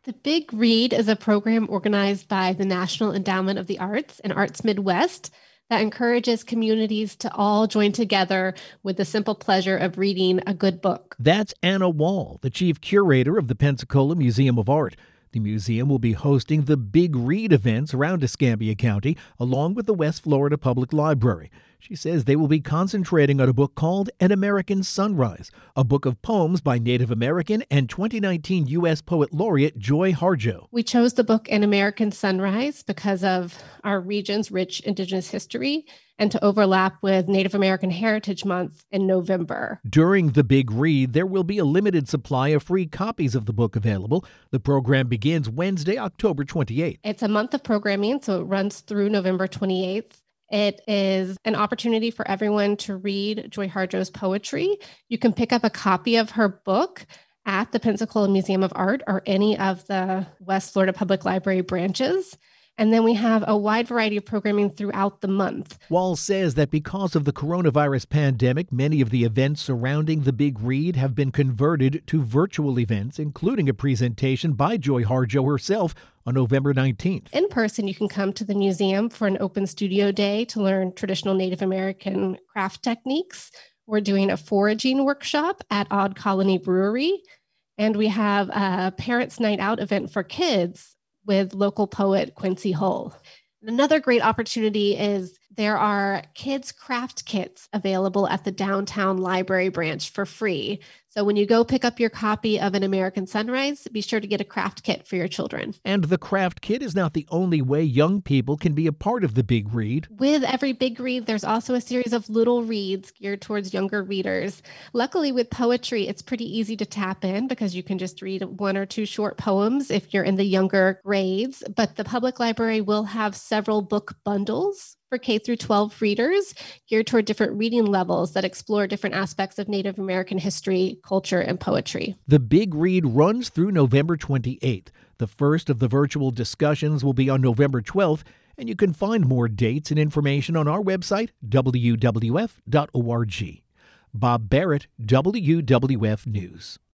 The Big Read is a program organized by the National Endowment of the Arts and Arts Midwest that encourages communities to all join together with the simple pleasure of reading a good book. That's Anna Wall, the chief curator of the Pensacola Museum of Art. The museum will be hosting the Big Read events around Escambia County, along with the West Florida Public Library. She says they will be concentrating on a book called An American Sunrise, a book of poems by Native American and 2019 U.S. Poet Laureate Joy Harjo. We chose the book An American Sunrise because of our region's rich Indigenous history and to overlap with Native American Heritage Month in November. During the Big Read, there will be a limited supply of free copies of the book available. The program begins Wednesday, October 28th. It's a month of programming, so it runs through November 28th. It is an opportunity for everyone to read Joy Harjo's poetry. You can pick up a copy of her book at the Pensacola Museum of Art or any of the West Florida Public Library branches. And then we have a wide variety of programming throughout the month. Wall says that because of the coronavirus pandemic, many of the events surrounding the Big Read have been converted to virtual events, including a presentation by Joy Harjo herself on November 19th. In person, you can come to the museum for an open studio day to learn traditional Native American craft techniques. We're doing a foraging workshop at Odd Colony Brewery. And we have a Parents' Night Out event for kids with local poet Quincy Hull. Another great opportunity is there are kids' craft kits available at the downtown library branch for free. So when you go pick up your copy of An American Sunrise, be sure to get a craft kit for your children. And the craft kit is not the only way young people can be a part of the Big Read. With every Big Read, there's also a series of little reads geared towards younger readers. Luckily, with poetry, it's pretty easy to tap in because you can just read one or two short poems if you're in the younger grades. But the public library will have several book bundles for K through 12 readers geared toward different reading levels that explore different aspects of Native American history, culture, and poetry. The Big Read runs through November 28th. The first of the virtual discussions will be on November 12th, and you can find more dates and information on our website, wwf.org. Bob Barrett, WWF News.